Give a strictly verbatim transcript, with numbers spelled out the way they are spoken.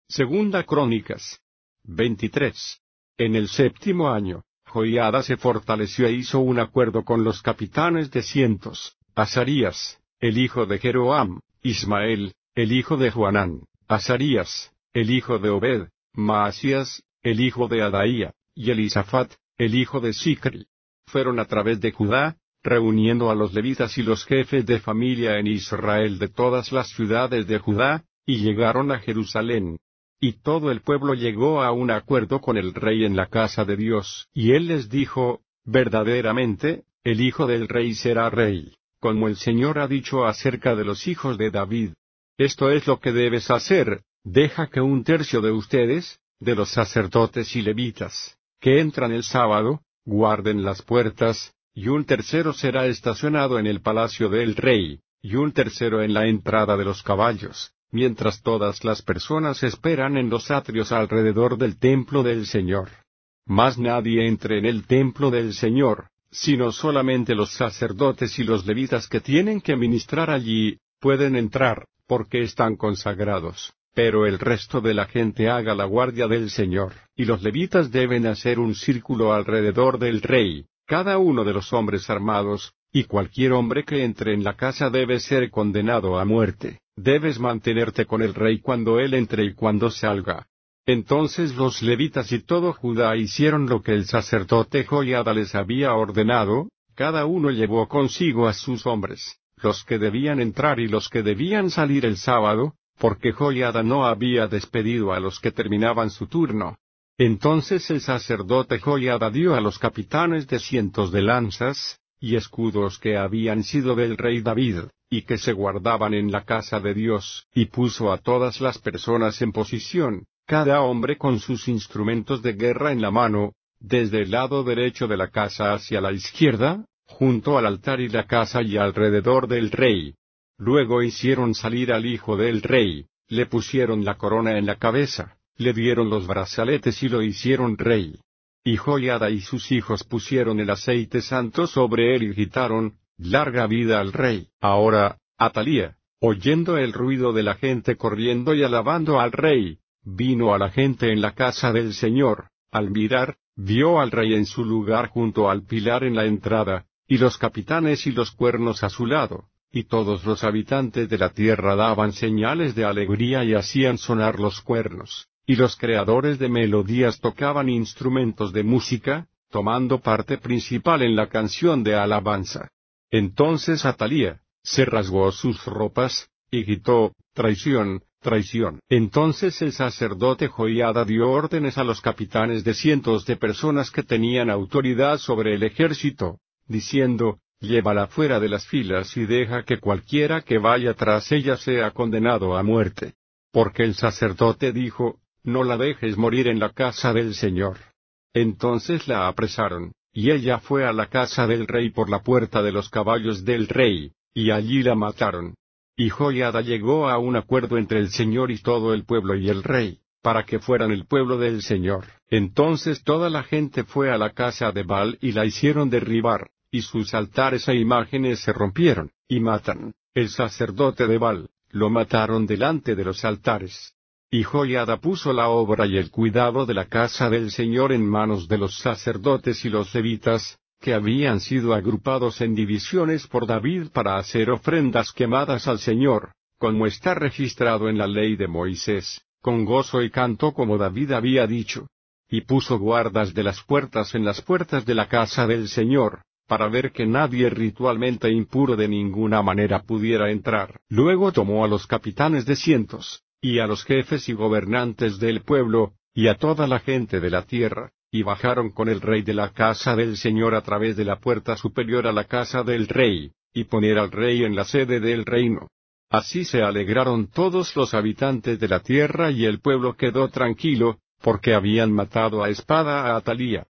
Segunda Crónicas veintitrés. En el séptimo año, Joiada se fortaleció e hizo un acuerdo con los capitanes de cientos, Azarías, el hijo de Jeroam, Ismael, el hijo de Joanán, Azarías, el hijo de Obed, Maasías, el hijo de Adaía, y Elisafat, el hijo de Sicri. Fueron a través de Judá, reuniendo a los levitas y los jefes de familia en Israel de todas las ciudades de Judá, y llegaron a Jerusalén. Y todo el pueblo llegó a un acuerdo con el rey en la casa de Dios. Y él les dijo, verdaderamente, el hijo del rey será rey, como el Señor ha dicho acerca de los hijos de David. Esto es lo que debes hacer, deja que un tercio de ustedes, de los sacerdotes y levitas, que entran el sábado, guarden las puertas, y un tercero será estacionado en el palacio del rey, y un tercero en la entrada de los caballos, mientras todas las personas esperan en los atrios alrededor del templo del Señor. Mas nadie entre en el templo del Señor, sino solamente los sacerdotes y los levitas que tienen que ministrar allí, pueden entrar, porque están consagrados. Pero el resto de la gente haga la guardia del Señor, y los levitas deben hacer un círculo alrededor del rey, cada uno de los hombres armados, y cualquier hombre que entre en la casa debe ser condenado a muerte. Debes mantenerte con el rey cuando él entre y cuando salga. Entonces los levitas y todo Judá hicieron lo que el sacerdote Joiada les había ordenado, cada uno llevó consigo a sus hombres, los que debían entrar y los que debían salir el sábado, porque Joiada no había despedido a los que terminaban su turno. Entonces el sacerdote Joiada dio a los capitanes de cientos de lanzas y escudos que habían sido del rey David, y que se guardaban en la casa de Dios, y puso a todas las personas en posición, cada hombre con sus instrumentos de guerra en la mano, desde el lado derecho de la casa hacia la izquierda, junto al altar y la casa y alrededor del rey. Luego hicieron salir al hijo del rey, le pusieron la corona en la cabeza, le dieron los brazaletes y lo hicieron rey. Y Joiada y sus hijos pusieron el aceite santo sobre él y gritaron, larga vida al rey. Ahora, Atalía, oyendo el ruido de la gente corriendo y alabando al rey, vino a la gente en la casa del Señor. Al mirar, vio al rey en su lugar junto al pilar en la entrada, y los capitanes y los cuernos a su lado, y todos los habitantes de la tierra daban señales de alegría y hacían sonar los cuernos, y los creadores de melodías tocaban instrumentos de música, tomando parte principal en la canción de alabanza. Entonces Atalía se rasgó sus ropas, y gritó, traición, traición. Entonces el sacerdote Joiada dio órdenes a los capitanes de cientos de personas que tenían autoridad sobre el ejército, diciendo, llévala fuera de las filas y deja que cualquiera que vaya tras ella sea condenado a muerte. Porque el sacerdote dijo, no la dejes morir en la casa del Señor. Entonces la apresaron, y ella fue a la casa del rey por la puerta de los caballos del rey, y allí la mataron. Y Joiada llegó a un acuerdo entre el Señor y todo el pueblo y el rey, para que fueran el pueblo del Señor. Entonces toda la gente fue a la casa de Baal y la hicieron derribar, y sus altares e imágenes se rompieron, y matan. El sacerdote de Baal, lo mataron delante de los altares. Y Joiada puso la obra y el cuidado de la casa del Señor en manos de los sacerdotes y los levitas, que habían sido agrupados en divisiones por David para hacer ofrendas quemadas al Señor, como está registrado en la ley de Moisés, con gozo y canto como David había dicho. Y puso guardas de las puertas en las puertas de la casa del Señor, para ver que nadie ritualmente impuro de ninguna manera pudiera entrar. Luego tomó a los capitanes de cientos, y a los jefes y gobernantes del pueblo, y a toda la gente de la tierra, y bajaron con el rey de la casa del Señor a través de la puerta superior a la casa del rey, y poner al rey en la sede del reino. Así se alegraron todos los habitantes de la tierra y el pueblo quedó tranquilo, porque habían matado a espada a Atalía.